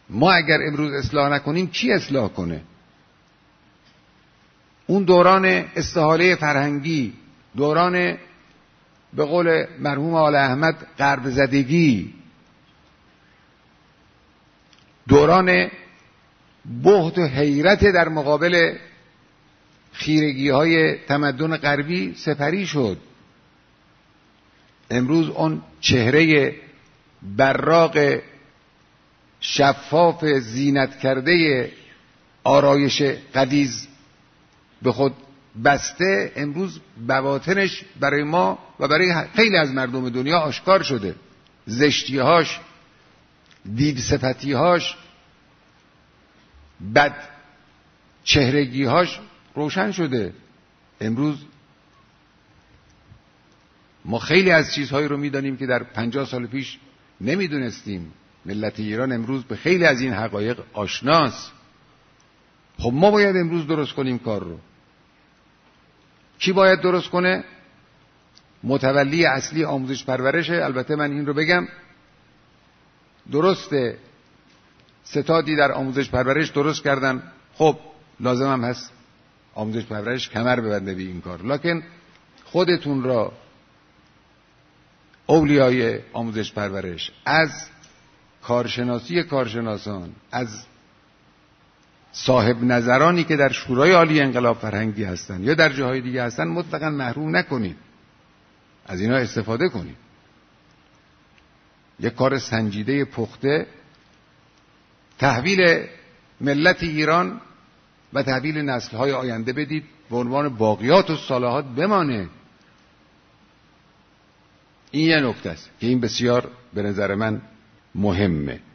ما اگر امروز اصلاح نکنیم کی اصلاح کنه؟ اون دوران استحاله فرهنگی، دوران به قول مرحوم آل احمد غرب زدگی، دوران بهت و حیرت در مقابل خیرگی های تمدن غربی سپری شد. امروز اون چهره براق شفاف زینت کرده آرایش غلیظ به خود بسته، امروز بواطنش برای ما و برای خیلی از مردم دنیا آشکار شده. زشتیهاش، دید صفتیهاش، بد چهرگیهاش روشن شده. امروز ما خیلی از چیزهایی رو میدانیم که در 50 سال پیش نمیدونستیم. ملت ایران امروز به خیلی از این حقایق آشناست. خب ما باید امروز درست کنیم کار رو. کی باید درست کنه؟ متولی اصلی آموزش پرورشه. البته من این رو بگم، درسته ستادی در آموزش پرورش درست کردن، خب لازم هم هست آموزش پرورش کمر ببنده به این کار، لکن خودتون را اولیای آموزش پرورش، از کارشناسی کارشناسان، از صاحب نظرانی که در شورای عالی انقلاب فرهنگی هستن یا در جاهای دیگه هستن مطلقاً محروم نکنید، از اینا استفاده کنید. یک کار سنجیده پخته تحویل ملت ایران و تحویل نسل‌های آینده بدید، به عنوان باقیات و صالحات بمانه. این یه نکته است که این بسیار به نظر من مهمه.